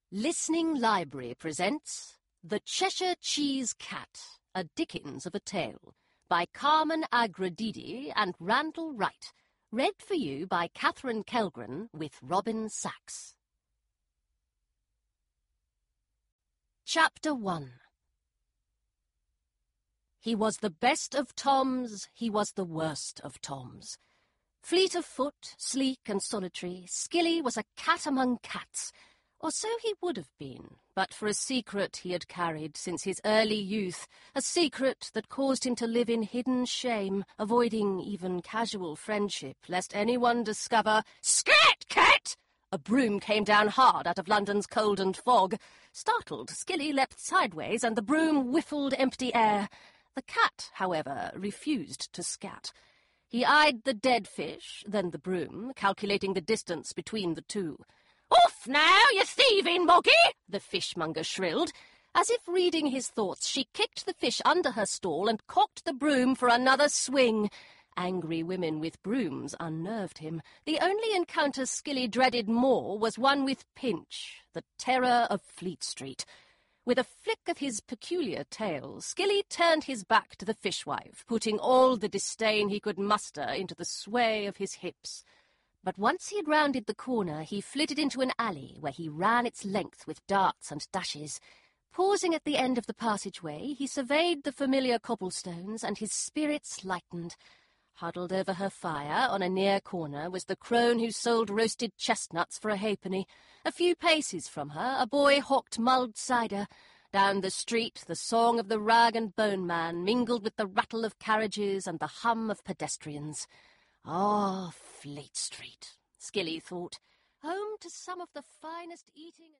Listening Library presents The Cheshire Cheese Cat, a Dickens of a Tale, by Carmen Agredidi and Randall Wright, read for you by Catherine Kelgren with Robin Sachs. Chapter 1. He was the best of Toms, he was the worst of Toms. Fleet of foot, sleek and solitary, Skilly was a cat among cats, or so he would have been, but for a secret he had carried since his early youth, a secret that caused him to live in hidden shame, avoiding even casual friendship, lest anyone discover, "Scat, cat!" A broom came down hard out of London's cold and fog. Startled, Skilly leapt sideways, and the broom whiffled empty air. The cat, however, refused to scat. He eyed the dead fish, then the broom, calculating the distance between the two. "Off now, you thieving moggy!" the fishmonger shrilled. As if reading his thoughts, she kicked the fish under her stall and cocked the broom for another swing. Angry women with brooms unnerved him. The only encounter Skilly dreaded more was one with Pinch, the terror of Fleet Street. With a flick of his peculiar tail, Skilly turned his back to the fishwife, putting all the disdain he could muster into the sway of his hips. But once he had rounded the corner, he flitted into an alley where he ran its length with darts and dashes. Pausing at the end of the passageway, he surveyed the familiar cobblestones, and his spirits lightened. Huddled over her fire on a near corner was the crone who sold roasted chestnuts for a halfpenny. A few paces from her, a boy hawked mulled cider. Down the street, the song of the rag and bone man mingled with the rattle of carriages and the hum of pedestrians. Ah, Fleet Street, Skilly thought, home to some of the finest eating...